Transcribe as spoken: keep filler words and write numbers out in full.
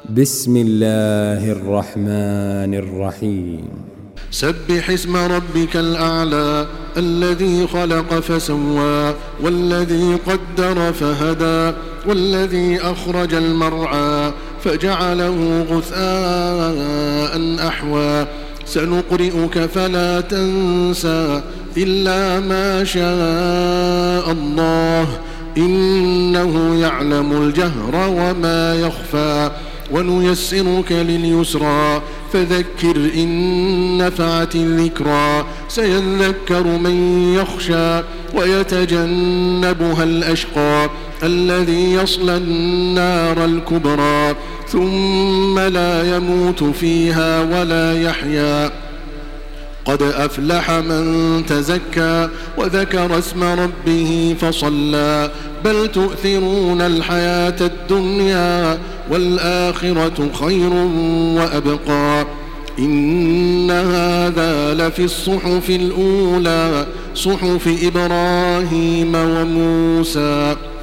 بسم الله الرحمن الرحيم. سبح اسم ربك الأعلى الذي خلق فسوى والذي قدر فهدى والذي أخرج المرعى فجعله غثاء أحوى سنقرئك فلا تنسى إلا ما شاء الله إنه يعلم الجهر وما يخفى ونيسرك لليسرى فذكر إن نفعت الذكرى سيذكر من يخشى ويتجنبها الأشقى الذي يصلى النار الكبرى ثم لا يموت فيها ولا يحيا قد أفلح من تزكى وذكر اسم ربه فصلى بل تؤثرون الحياة الدنيا والآخرة خير وأبقى إن هذا لفي الصحف الأولى صحف إبراهيم وموسى.